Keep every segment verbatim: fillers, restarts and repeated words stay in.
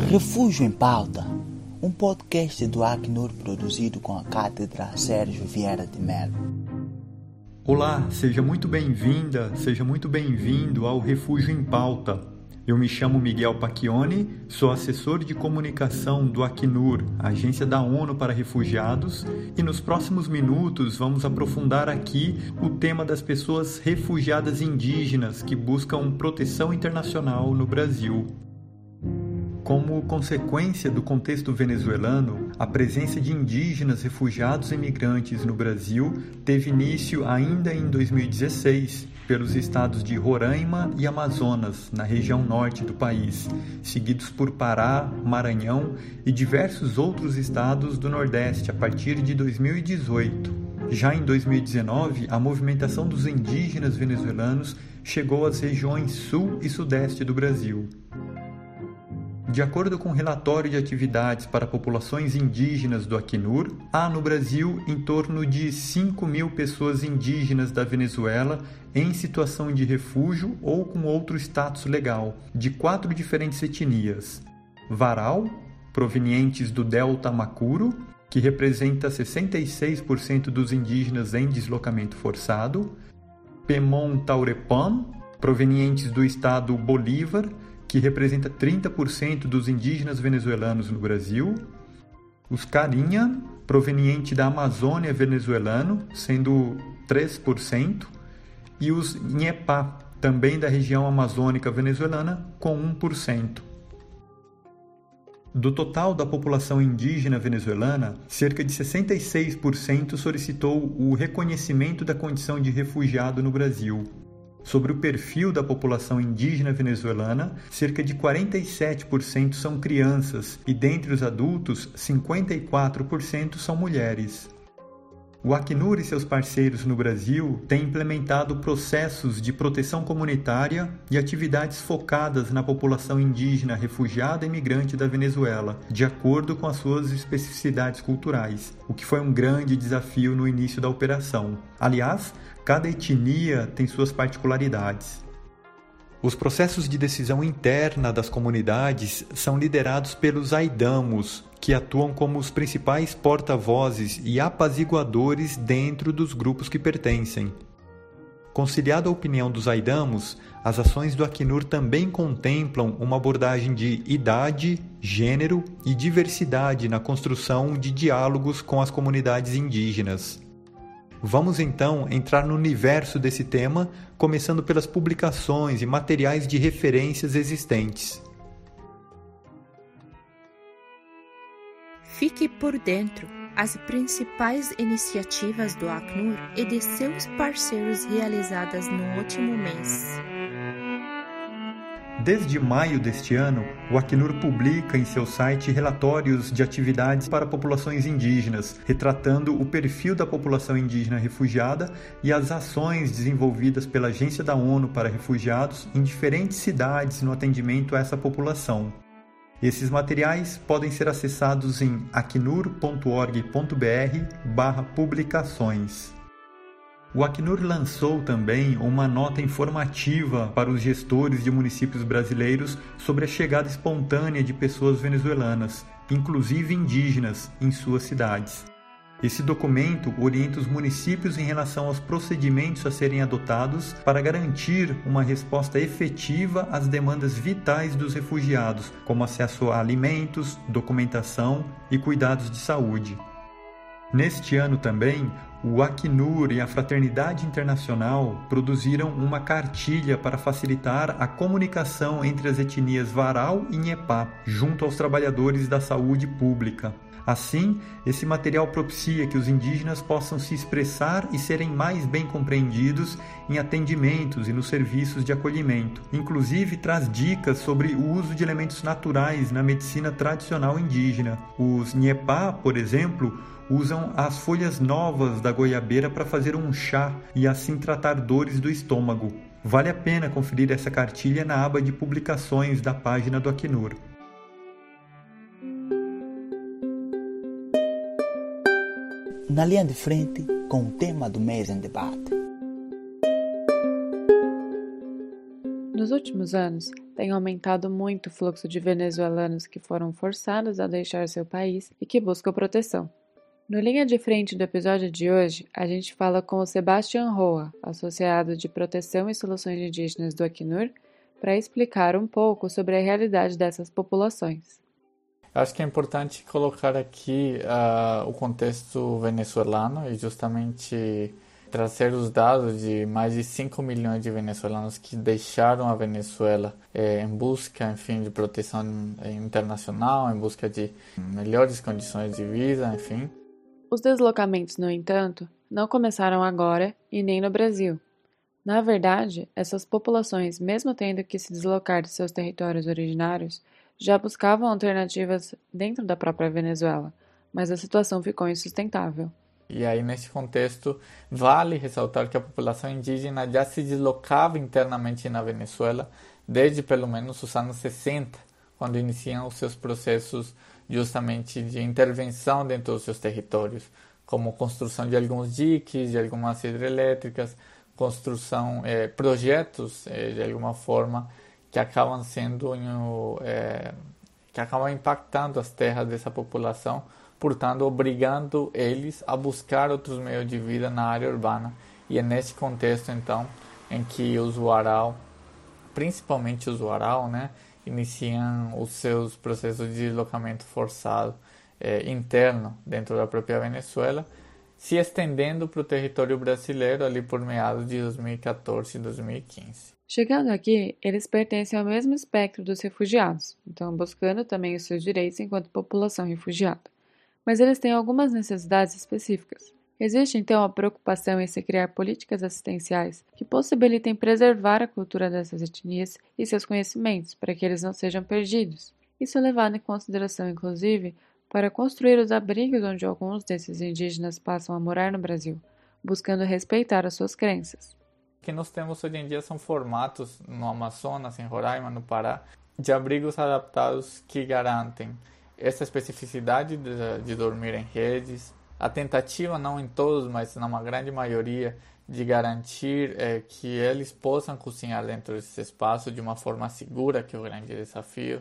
Refúgio em Pauta, um podcast do Acnur produzido com a Cátedra Sérgio Vieira de Mello. Olá, seja muito bem-vinda, seja muito bem-vindo ao Refúgio em Pauta. Eu me chamo Miguel Pacchioni, sou assessor de comunicação do Acnur, Agência da ONU para Refugiados, e nos próximos minutos vamos aprofundar aqui o tema das pessoas refugiadas indígenas que buscam proteção internacional no Brasil. Como consequência do contexto venezuelano, a presença de indígenas refugiados e imigrantes no Brasil teve início ainda em dois mil e dezesseis, pelos estados de Roraima e Amazonas, na região norte do país, seguidos por Pará, Maranhão e diversos outros estados do Nordeste a partir de dois mil e dezoito. Já em dois mil e dezenove, a movimentação dos indígenas venezuelanos chegou às regiões sul e sudeste do Brasil. De acordo com o relatório de atividades para populações indígenas do Acnur, há no Brasil em torno de cinco mil pessoas indígenas da Venezuela em situação de refúgio ou com outro status legal, de quatro diferentes etnias: Varal, provenientes do Delta Macuro, que representa sessenta e seis por cento dos indígenas em deslocamento forçado; Pemon Taurepam, provenientes do estado Bolívar, que representa trinta por cento dos indígenas venezuelanos no Brasil; os Carinha, proveniente da Amazônia venezuelano, sendo três por cento, e os Nhepá, também da região amazônica venezuelana, com um por cento. Do total da população indígena venezuelana, cerca de sessenta e seis por cento solicitou o reconhecimento da condição de refugiado no Brasil. Sobre o perfil da população indígena venezuelana, cerca de quarenta e sete por cento são crianças e, dentre os adultos, cinquenta e quatro por cento são mulheres. O Acnur e seus parceiros no Brasil têm implementado processos de proteção comunitária e atividades focadas na população indígena refugiada e migrante da Venezuela, de acordo com as suas especificidades culturais, o que foi um grande desafio no início da operação. Aliás, cada etnia tem suas particularidades. Os processos de decisão interna das comunidades são liderados pelos aidamos, que atuam como os principais porta-vozes e apaziguadores dentro dos grupos que pertencem. Conciliado a opinião dos aidamos, as ações do Acnur também contemplam uma abordagem de idade, gênero e diversidade na construção de diálogos com as comunidades indígenas. Vamos então entrar no universo desse tema, começando pelas publicações e materiais de referências existentes. Fique por dentro as principais iniciativas do Acnur e de seus parceiros realizadas no último mês. Desde maio deste ano, o Acnur publica em seu site relatórios de atividades para populações indígenas, retratando o perfil da população indígena refugiada e as ações desenvolvidas pela Agência da ONU para Refugiados em diferentes cidades no atendimento a essa população. Esses materiais podem ser acessados em acnur ponto org ponto br barra publicações. O Acnur lançou também uma nota informativa para os gestores de municípios brasileiros sobre a chegada espontânea de pessoas venezuelanas, inclusive indígenas, em suas cidades. Esse documento orienta os municípios em relação aos procedimentos a serem adotados para garantir uma resposta efetiva às demandas vitais dos refugiados, como acesso a alimentos, documentação e cuidados de saúde. Neste ano também, o Acnur e a Fraternidade Internacional produziram uma cartilha para facilitar a comunicação entre as etnias Varal e Nhepá, junto aos trabalhadores da saúde pública. Assim, esse material propicia que os indígenas possam se expressar e serem mais bem compreendidos em atendimentos e nos serviços de acolhimento. Inclusive, traz dicas sobre o uso de elementos naturais na medicina tradicional indígena. Os Nhepá, por exemplo, usam as folhas novas da goiabeira para fazer um chá e assim tratar dores do estômago. Vale a pena conferir essa cartilha na aba de publicações da página do Acnur. Na linha de frente, com o tema do mês em debate. Nos últimos anos, tem aumentado muito o fluxo de venezuelanos que foram forçados a deixar seu país e que buscam proteção. No Linha de Frente do episódio de hoje, a gente fala com o Sebastián Roa, associado de Proteção e Soluções Indígenas do Acnur, para explicar um pouco sobre a realidade dessas populações. Acho que é importante colocar aqui uh, o contexto venezuelano e justamente trazer os dados de mais de cinco milhões de venezuelanos que deixaram a Venezuela eh, em busca, enfim, de proteção internacional, em busca de melhores condições de vida, enfim. Os deslocamentos, no entanto, não começaram agora e nem no Brasil. Na verdade, essas populações, mesmo tendo que se deslocar de seus territórios originários, já buscavam alternativas dentro da própria Venezuela, mas a situação ficou insustentável. E aí, nesse contexto, vale ressaltar que a população indígena já se deslocava internamente na Venezuela desde pelo menos os anos sessenta, quando iniciam os seus processos justamente de intervenção dentro dos seus territórios, como construção de alguns diques, de algumas hidrelétricas, construção, eh, projetos, eh, de alguma forma, que acabam sendo, é, que acabam impactando as terras dessa população, portanto, obrigando eles a buscar outros meios de vida na área urbana. E é nesse contexto, então, em que os Warao, principalmente os Warao, né, iniciam os seus processos de deslocamento forçado é, interno dentro da própria Venezuela, se estendendo para o território brasileiro ali por meados de dois mil e quatorze e dois mil e quinze. Chegando aqui, eles pertencem ao mesmo espectro dos refugiados, então buscando também os seus direitos enquanto população refugiada. Mas eles têm algumas necessidades específicas. Existe então a preocupação em se criar políticas assistenciais que possibilitem preservar a cultura dessas etnias e seus conhecimentos para que eles não sejam perdidos. Isso é levado em consideração, inclusive, para construir os abrigos onde alguns desses indígenas passam a morar no Brasil, buscando respeitar as suas crenças. O que nós temos hoje em dia são formatos no Amazonas, em Roraima, no Pará, de abrigos adaptados que garantem essa especificidade de, de dormir em redes, a tentativa, não em todos, mas numa grande maioria, de garantir é, que eles possam cozinhar dentro desse espaço de uma forma segura, que é o grande desafio,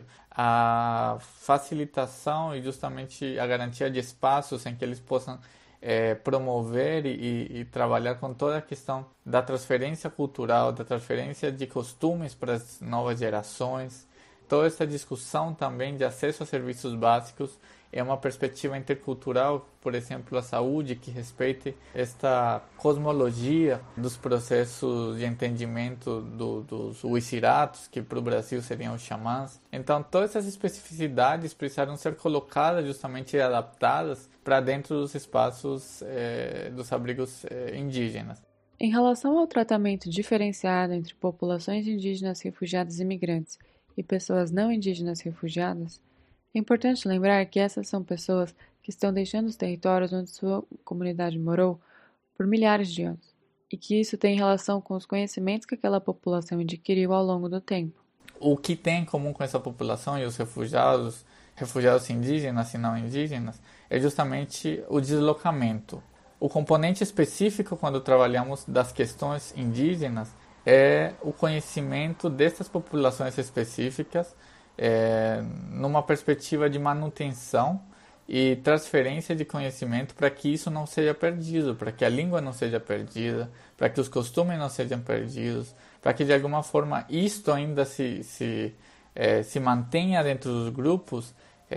a facilitação e justamente a garantia de espaços em que eles possam É, promover e, e, e trabalhar com toda a questão da transferência cultural, da transferência de costumes para as novas gerações. Toda essa discussão também de acesso a serviços básicos é uma perspectiva intercultural, por exemplo, a saúde, que respeite esta cosmologia dos processos de entendimento do, dos Wixiratos, que para o Brasil seriam os xamãs. Então, todas essas especificidades precisaram ser colocadas justamente e adaptadas para dentro dos espaços eh, dos abrigos eh, indígenas. Em relação ao tratamento diferenciado entre populações indígenas refugiadas e imigrantes e pessoas não indígenas refugiadas, é importante lembrar que essas são pessoas que estão deixando os territórios onde sua comunidade morou por milhares de anos, e que isso tem relação com os conhecimentos que aquela população adquiriu ao longo do tempo. O que tem em comum com essa população e os refugiados, refugiados indígenas e não indígenas, é justamente o deslocamento. O componente específico, quando trabalhamos das questões indígenas, é o conhecimento dessas populações específicas, É, numa perspectiva de manutenção e transferência de conhecimento para que isso não seja perdido, para que a língua não seja perdida, para que os costumes não sejam perdidos, para que de alguma forma isto ainda se, se, é, se mantenha dentro dos grupos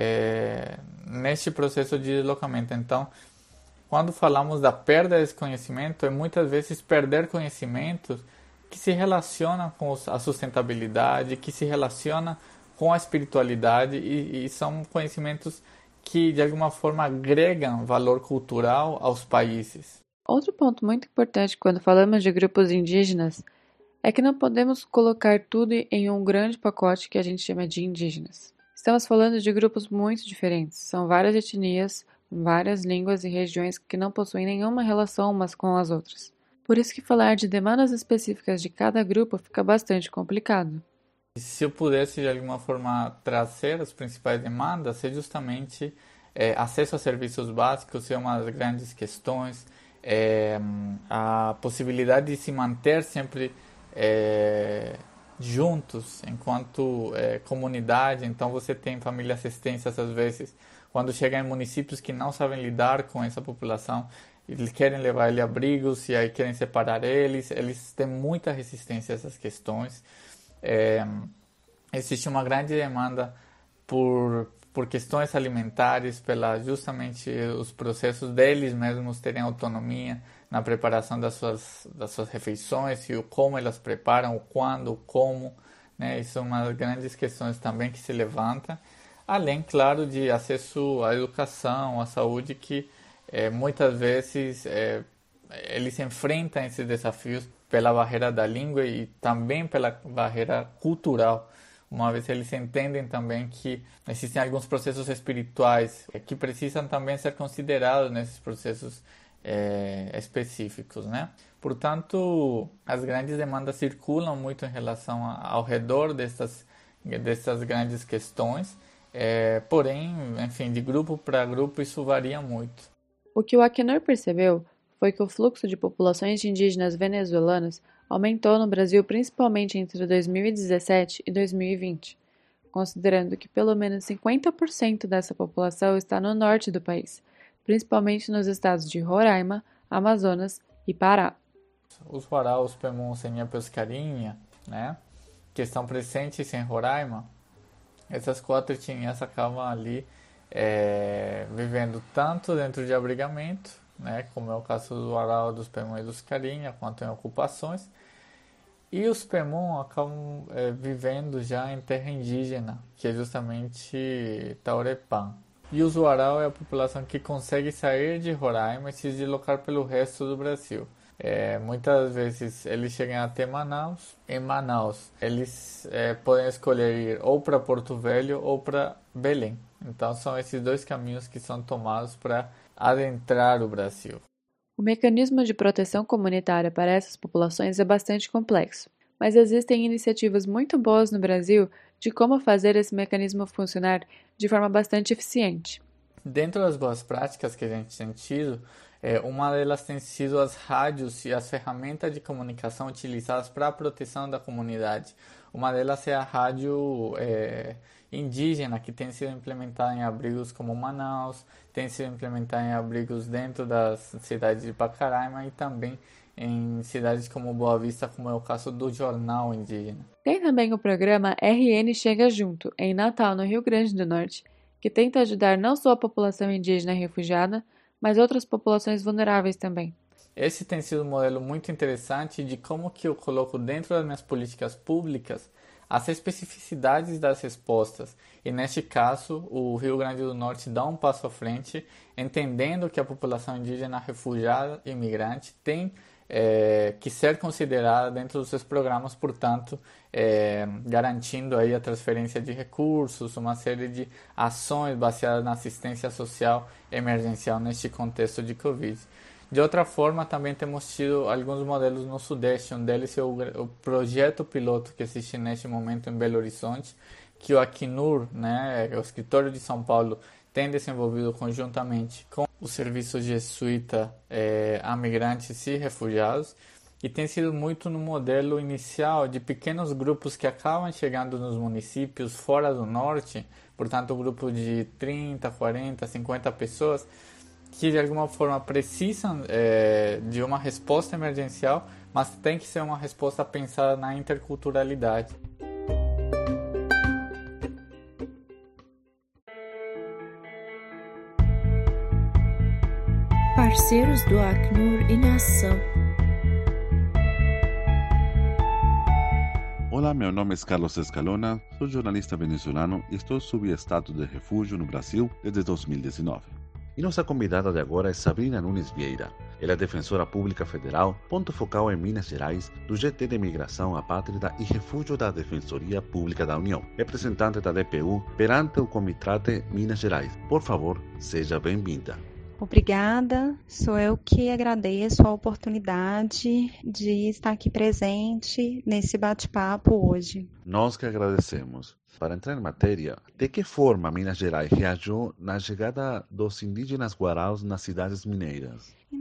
é, neste processo de deslocamento. Então, quando falamos da perda desse conhecimento, é muitas vezes perder conhecimentos que se relacionam com a sustentabilidade, que se relacionam com a espiritualidade e, e são conhecimentos que de alguma forma agregam valor cultural aos países. Outro ponto muito importante quando falamos de grupos indígenas é que não podemos colocar tudo em um grande pacote que a gente chama de indígenas. Estamos falando de grupos muito diferentes, são várias etnias, várias línguas e regiões que não possuem nenhuma relação umas com as outras. Por isso que falar de demandas específicas de cada grupo fica bastante complicado. Se eu pudesse de alguma forma trazer as principais demandas, é justamente é, acesso a serviços básicos, é uma das grandes questões, é, a possibilidade de se manter sempre é, juntos, enquanto é, comunidade. Então você tem família assistências às vezes, quando chegam em municípios que não sabem lidar com essa população, eles querem levar ele a abrigos e aí querem separar eles, eles têm muita resistência a essas questões. É, existe uma grande demanda por, por questões alimentares, pela justamente os processos deles mesmos terem autonomia na preparação das suas, das suas refeições, e o como elas preparam, o quando, o como, né? Isso é uma das grandes questões também que se levanta, além, claro, de acesso à educação, à saúde, que é, muitas vezes é, eles enfrentam esses desafios pela barreira da língua e também pela barreira cultural, uma vez eles entendem também que existem alguns processos espirituais que precisam também ser considerados nesses processos É, específicos, né? Portanto, as grandes demandas circulam muito em relação a, ao redor dessas, dessas grandes questões, é, porém, enfim, de grupo para grupo isso varia muito. O que o Acnur percebeu foi que o fluxo de populações de indígenas venezuelanas aumentou no Brasil principalmente entre dois mil e dezessete e dois mil e vinte, considerando que pelo menos cinquenta por cento dessa população está no norte do país, principalmente nos estados de Roraima, Amazonas e Pará. Os Wará, os Pemon, Senha, Pescarinha, né, que estão presentes em Roraima, essas quatro etnias acabam ali é, vivendo tanto dentro de abrigamento, né, como é o caso do Wará, dos Pemon e dos Carinha, quanto em ocupações, e os Pemon acabam é, vivendo já em terra indígena, que é justamente Taurepã. E os Wará é a população que consegue sair de Roraima e se deslocar pelo resto do Brasil. É, muitas vezes eles chegam até Manaus. Em Manaus, eles é, podem escolher ir ou para Porto Velho ou para Belém. Então são esses dois caminhos que são tomados para adentrar o Brasil. O mecanismo de proteção comunitária para essas populações é bastante complexo, mas existem iniciativas muito boas no Brasil de como fazer esse mecanismo funcionar de forma bastante eficiente. Dentro das boas práticas que a gente tem tido, é, uma delas tem sido as rádios e as ferramentas de comunicação utilizadas para a proteção da comunidade. Uma delas é a rádio é, indígena, que tem sido implementada em abrigos como Manaus, tem sido implementada em abrigos dentro das cidades de Pacaraima e também em cidades como Boa Vista, como é o caso do Jornal Indígena. Tem também o programa R N Chega Junto, em Natal, no Rio Grande do Norte, que tenta ajudar não só a população indígena refugiada, mas outras populações vulneráveis também. Esse tem sido um modelo muito interessante de como que eu coloco dentro das minhas políticas públicas as especificidades das respostas. E neste caso, o Rio Grande do Norte dá um passo à frente, entendendo que a população indígena refugiada e imigrante tem É, que ser considerada dentro dos seus programas, portanto, é, garantindo aí a transferência de recursos, uma série de ações baseadas na assistência social emergencial neste contexto de Covid. De outra forma, também temos tido alguns modelos no Sudeste, um deles é o, o projeto piloto que existe neste momento em Belo Horizonte, que o Acnur, né, o escritório de São Paulo, tem desenvolvido conjuntamente com o serviço jesuíta é, a migrantes e refugiados, e tem sido muito no modelo inicial de pequenos grupos que acabam chegando nos municípios fora do norte, portanto um grupo de trinta, quarenta, cinquenta pessoas que de alguma forma precisam é, de uma resposta emergencial, mas tem que ser uma resposta pensada na interculturalidade. Parceiros do Acnur em ação. Olá, meu nome é Carlos Escalona, sou jornalista venezuelano e estou sob estado de refúgio no Brasil desde dois mil e dezenove. E nossa convidada de agora é Sabrina Nunes Vieira. Ela é defensora pública federal, ponto focal em Minas Gerais, do G T de Migração Apátrida e Refúgio da Defensoria Pública da União, representante da D P U perante o Comitrate Minas Gerais. Por favor, seja bem-vinda. Obrigada, sou eu que agradeço a oportunidade de estar aqui presente nesse bate-papo hoje. Nós que agradecemos. Para entrar em matéria, de que forma Minas Gerais reagiu na chegada dos indígenas guaraus nas cidades mineiras?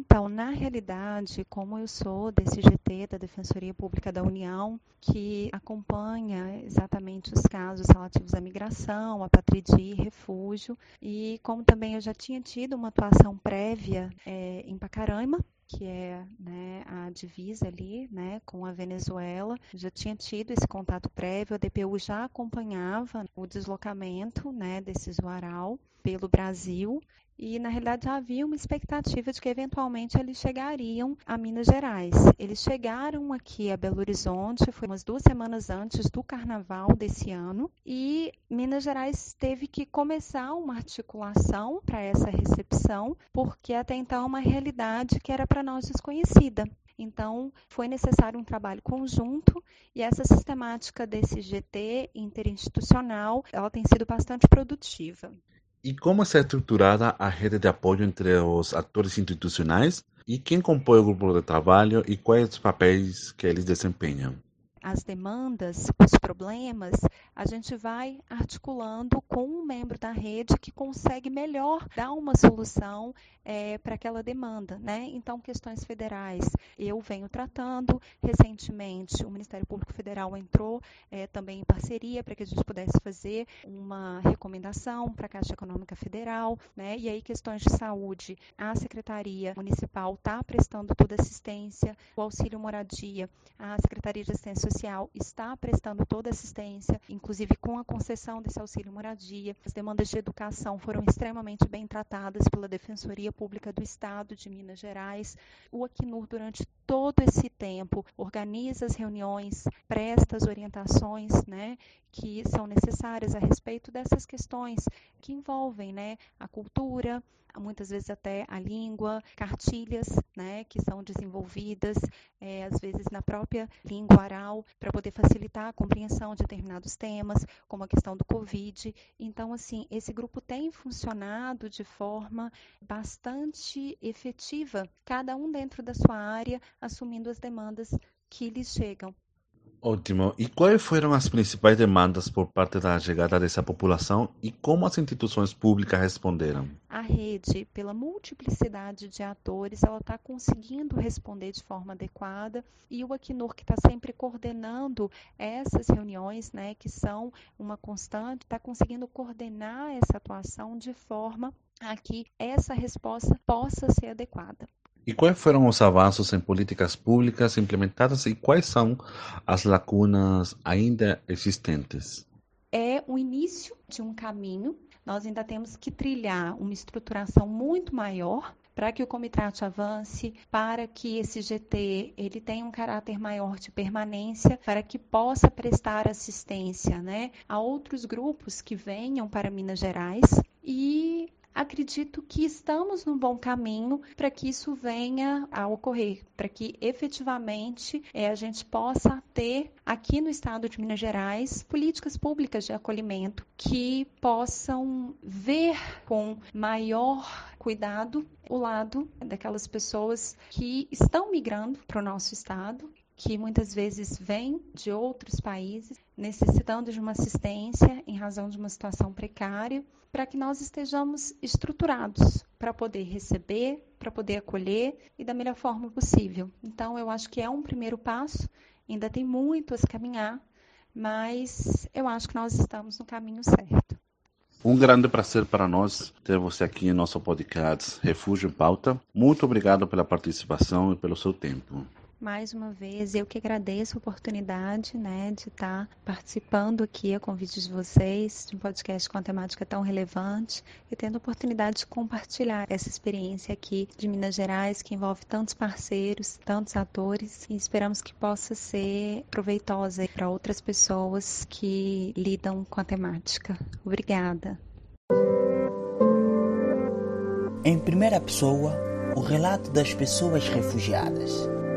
Então, na realidade, como eu sou desse G T, da Defensoria Pública da União, que acompanha exatamente os casos relativos à migração, à patrídia e refúgio, e como também eu já tinha tido uma atuação prévia é, em Pacaraima, que é, né, a divisa ali, né, com a Venezuela, já tinha tido esse contato prévio, a D P U já acompanhava o deslocamento, né, desses Uarau pelo Brasil, e na realidade já havia uma expectativa de que eventualmente eles chegariam a Minas Gerais. Eles chegaram aqui a Belo Horizonte, foi umas duas semanas antes do carnaval desse ano, e Minas Gerais teve que começar uma articulação para essa recepção, porque até então é uma realidade que era para nós desconhecida. Então, foi necessário um trabalho conjunto e essa sistemática desse G T interinstitucional, ela tem sido bastante produtiva. E como está estruturada a rede de apoio entre os atores institucionais e quem compõe o grupo de trabalho e quais os papéis que eles desempenham? As demandas, os problemas, a gente vai articulando com um membro da rede que consegue melhor dar uma solução é, para aquela demanda, né? Então, questões federais, eu venho tratando. Recentemente, o Ministério Público Federal entrou é, também em parceria para que a gente pudesse fazer uma recomendação para a Caixa Econômica Federal, né? E aí, questões de saúde, a Secretaria Municipal está prestando toda assistência, o auxílio moradia, a Secretaria de Assistência Social está prestando toda assistência, inclusive com a concessão desse auxílio moradia. As demandas de educação foram extremamente bem tratadas pela Defensoria Pública do Estado de Minas Gerais. O Acnur, durante todo esse tempo, organiza as reuniões, presta as orientações, né, que são necessárias a respeito dessas questões que envolvem, né, a cultura, muitas vezes até a língua, cartilhas, né, que são desenvolvidas, é, às vezes na própria língua oral, para poder facilitar a compreensão de determinados temas, como a questão do Covid. Então, assim, esse grupo tem funcionado de forma bastante efetiva, cada um dentro da sua área, assumindo as demandas que lhes chegam. Ótimo. E quais foram as principais demandas por parte da chegada dessa população e como as instituições públicas responderam? A rede, pela multiplicidade de atores, ela está conseguindo responder de forma adequada e o Acnur, que está sempre coordenando essas reuniões, né, que são uma constante, está conseguindo coordenar essa atuação de forma a que essa resposta possa ser adequada. E quais foram os avanços em políticas públicas implementadas e quais são as lacunas ainda existentes? É o início de um caminho. Nós ainda temos que trilhar uma estruturação muito maior para que o Comitrat avance, para que esse G T ele tenha um caráter maior de permanência, para que possa prestar assistência, né, a outros grupos que venham para Minas Gerais. E acredito que estamos num bom caminho para que isso venha a ocorrer, para que efetivamente é, a gente possa ter aqui no estado de Minas Gerais políticas públicas de acolhimento que possam ver com maior cuidado o lado daquelas pessoas que estão migrando para o nosso estado, que muitas vezes vêm de outros países, necessitando de uma assistência em razão de uma situação precária, para que nós estejamos estruturados para poder receber, para poder acolher e da melhor forma possível. Então, eu acho que é um primeiro passo, ainda tem muito a se caminhar, mas eu acho que nós estamos no caminho certo. Um grande prazer para nós ter você aqui em nosso podcast Refúgio em Pauta. Muito obrigado pela participação e pelo seu tempo. Mais uma vez, eu que agradeço a oportunidade, né, de estar participando aqui a convite de vocês, de um podcast com uma temática tão relevante e tendo a oportunidade de compartilhar essa experiência aqui de Minas Gerais, que envolve tantos parceiros, tantos atores, e esperamos que possa ser proveitosa para outras pessoas que lidam com a temática. Obrigada. Em primeira pessoa, o relato das pessoas refugiadas.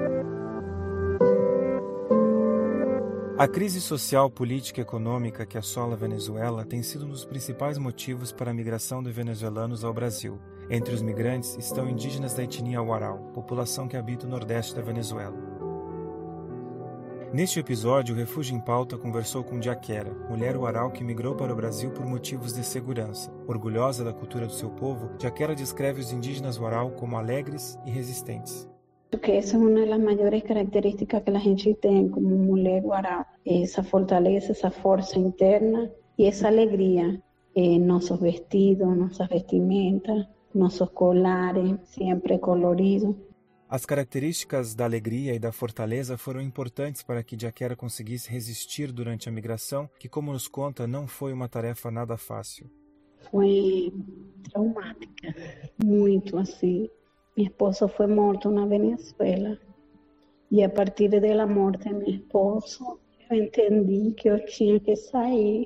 A crise social, política e econômica que assola a Venezuela tem sido um dos principais motivos para a migração de venezuelanos ao Brasil. Entre os migrantes estão indígenas da etnia Uarau, população que habita o nordeste da Venezuela. Neste episódio, o Refúgio em Pauta conversou com Jaquera, mulher uarau que migrou para o Brasil por motivos de segurança. Orgulhosa da cultura do seu povo, Jaquera descreve os indígenas uarau como alegres e resistentes. Que essa é uma das maiores características que a gente tem como mulher uarau. Essa fortaleza, essa força interna e essa alegria. Eh, nossos vestidos, nossas vestimentas, nossos colares, sempre coloridos. As características da alegria e da fortaleza foram importantes para que Jaquera conseguisse resistir durante a migração, que, como nos conta, não foi uma tarefa nada fácil. Foi traumática, muito assim. Meu esposo foi morto na Venezuela e a partir da morte de meu esposo, eu entendi que eu tinha que sair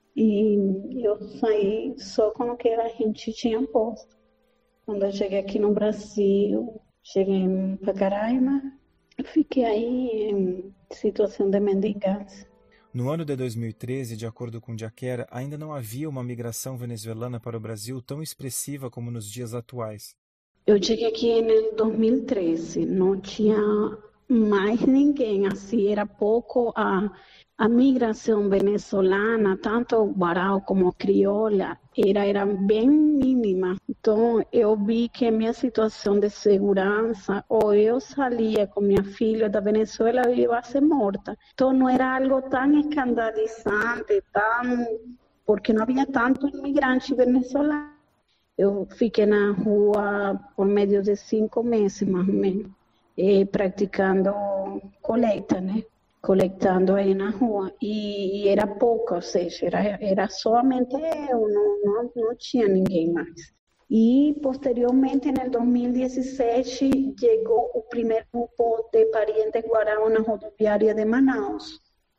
e eu saí só com o que a gente tinha posto. Quando eu cheguei aqui no Brasil, cheguei em Pacaraima, eu fiquei aí em situação de mendigância. No ano de dois mil e treze, de acordo com Jaquera, ainda não havia uma migração venezuelana para o Brasil tão expressiva como nos dias atuais. Eu cheguei aqui em dois mil e treze, não tinha mais ninguém, assim, era pouco a, a migração venezuelana, tanto uarau como crioula, era, era bem mínima. Então, eu vi que a minha situação de segurança, ou eu saía com minha filha da Venezuela, eu ia ser morta. Então, não era algo tão escandalizante, tão... porque não havia tanto imigrante venezuelano. Eu fiquei na rua por meio de cinco meses, mais ou menos, eh, praticando coleta, né? Coletando aí na rua. E, e era pouco, ou seja, era, era somente eu, não, não, não tinha ninguém mais. E, posteriormente, em dois mil e dezessete, chegou o primeiro grupo de parentes uarau na rodoviária de Manaus.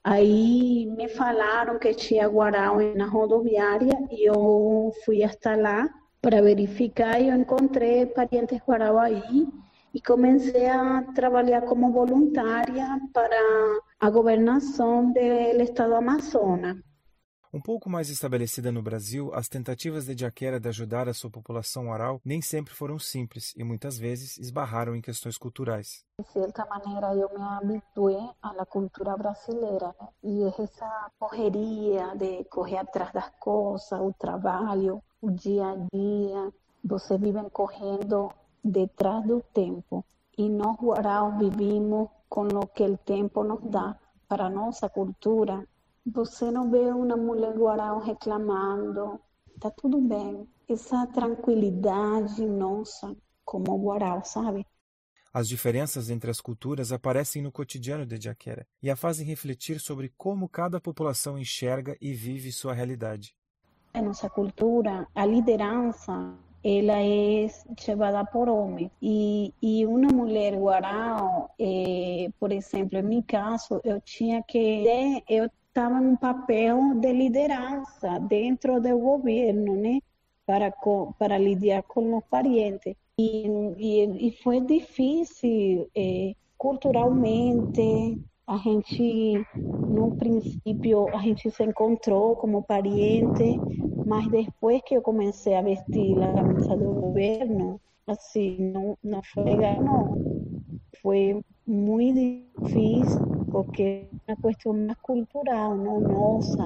Aí me falaram que tinha uarau na rodoviária e eu fui até lá para verificar e eu encontrei parentes uarau aí e comecei a trabalhar como voluntária para a governação do estado do Amazonas. Um pouco mais estabelecida no Brasil, as tentativas de Jaquera de ajudar a sua população uarau nem sempre foram simples e muitas vezes esbarraram em questões culturais. De certa maneira, eu me habituei à cultura brasileira, né? E essa correria de correr atrás das coisas, o trabalho, o dia a dia, você vive correndo detrás do tempo. E nós, uarau, vivimos com o que o tempo nos dá para a nossa cultura. Você não vê uma mulher uarau reclamando, está tudo bem. Essa tranquilidade nossa como uarau, sabe? As diferenças entre as culturas aparecem no cotidiano de Jaquera e a fazem refletir sobre como cada população enxerga e vive sua realidade. Em nossa cultura, a liderança ela é levada por homens. E, e uma mulher uarau, eh, por exemplo, em meu caso, eu tinha que... Eu estava em um papel de liderança dentro do governo, né? Para, para lidar com os parentes. E, e, e foi difícil, eh, culturalmente, a gente, no princípio, a gente se encontrou como parente, mas depois que eu comecei a vestir a camisa do governo, assim, não, não foi legal, não. Foi muito difícil, porque é uma questão mais cultural, não nossa.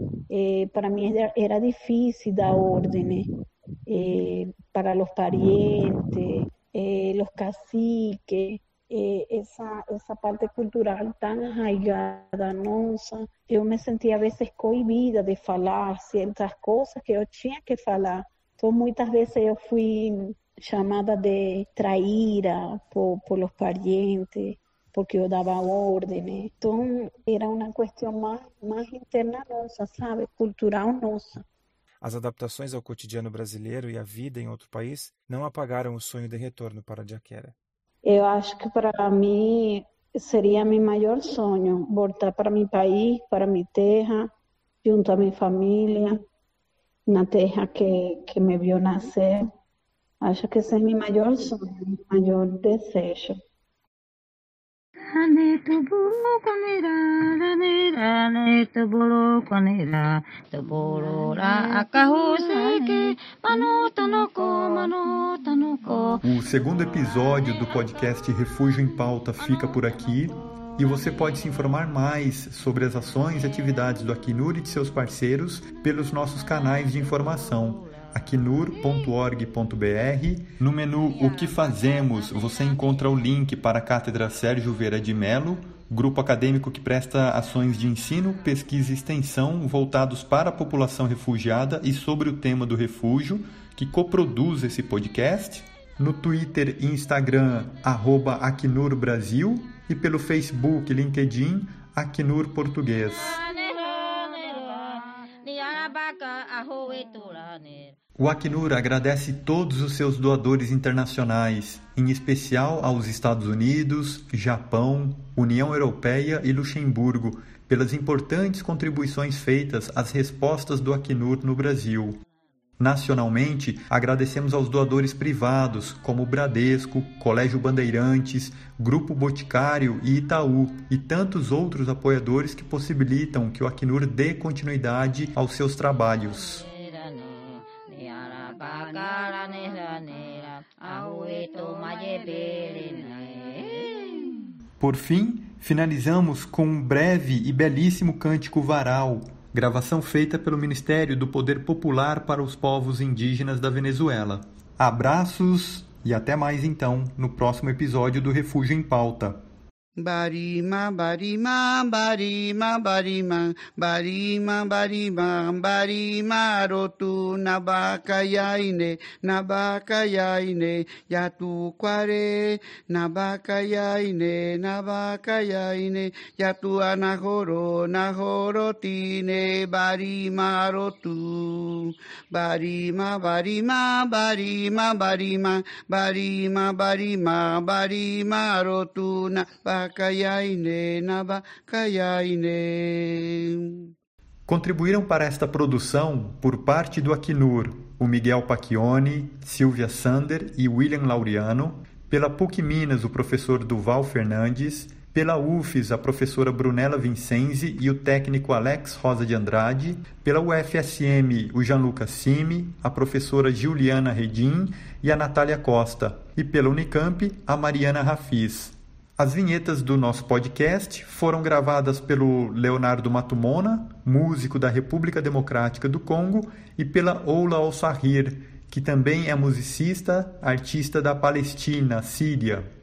Eh, para mim era, era difícil dar ordem, né? Eh, para os parientes, eh, os caciques, eh, essa, essa parte cultural tão arraigada nossa. Eu me sentia, às vezes, coibida de falar certas coisas que eu tinha que falar. Então, muitas vezes eu fui chamada de traíra por, por los parientes, porque eu dava ordem, né? Então, era uma questão mais, mais interna nossa, sabe? Cultural nossa. As adaptações ao cotidiano brasileiro e à vida em outro país não apagaram o sonho de retorno para Jaquera. Eu acho que para mim seria meu maior sonho, voltar para meu país, para minha terra, junto a minha família, na terra que, que me viu nascer. Acho que esse é meu maior sonho, meu maior desejo. O segundo episódio do podcast Refúgio em Pauta fica por aqui. e você pode se informar mais sobre as ações e atividades do Acnur e de seus parceiros pelos nossos canais de informação. acnur ponto org ponto br. No menu O que Fazemos, você encontra o link para a Cátedra Sérgio Vieira de Mello, grupo acadêmico que presta ações de ensino, pesquisa e extensão voltados para a população refugiada e sobre o tema do refúgio, que coproduz esse podcast. No Twitter e Instagram, arroba Acnur Brasil, e pelo Facebook, LinkedIn, Acnur Português. O Acnur agradece todos os seus doadores internacionais, em especial aos Estados Unidos, Japão, União Europeia e Luxemburgo, pelas importantes contribuições feitas às respostas do Acnur no Brasil. Nacionalmente, agradecemos aos doadores privados, como o Bradesco, Colégio Bandeirantes, Grupo Boticário e Itaú, e tantos outros apoiadores que possibilitam que o Acnur dê continuidade aos seus trabalhos. Por fim, finalizamos com um breve e belíssimo cântico varal, gravação feita pelo Ministério do Poder Popular para os Povos Indígenas da Venezuela. Abraços e até mais então no próximo episódio do Refúgio em Pauta. Barima, barima, barima, barima, barima, barima, barima, rotu, nabaka yaine, nabaka yaine, yatu quare, nabaka yaine, nabaka yaine, yatu anahoro, nahorotine, barima, rotu, barima, barima, barima, barima, barima, barima, barima, rotu, nabaka Contribuíram para esta produção, por parte do Acnur, o Miguel Pacchioni, Silvia Sander e William Laureano, pela PUC Minas, o professor Duval Fernandes, pela U F E S, a professora Brunella Vincenzi e o técnico Alex Rosa de Andrade, pela U F S M, o Gianluca Simi, a professora Juliana Redim e a Natália Costa, e pela Unicamp, a Mariana Rafiz. As vinhetas do nosso podcast foram gravadas pelo Leonardo Matumona, músico da República Democrática do Congo, e pela Oula Al-Sahir, que também é musicista, artista da Palestina, Síria.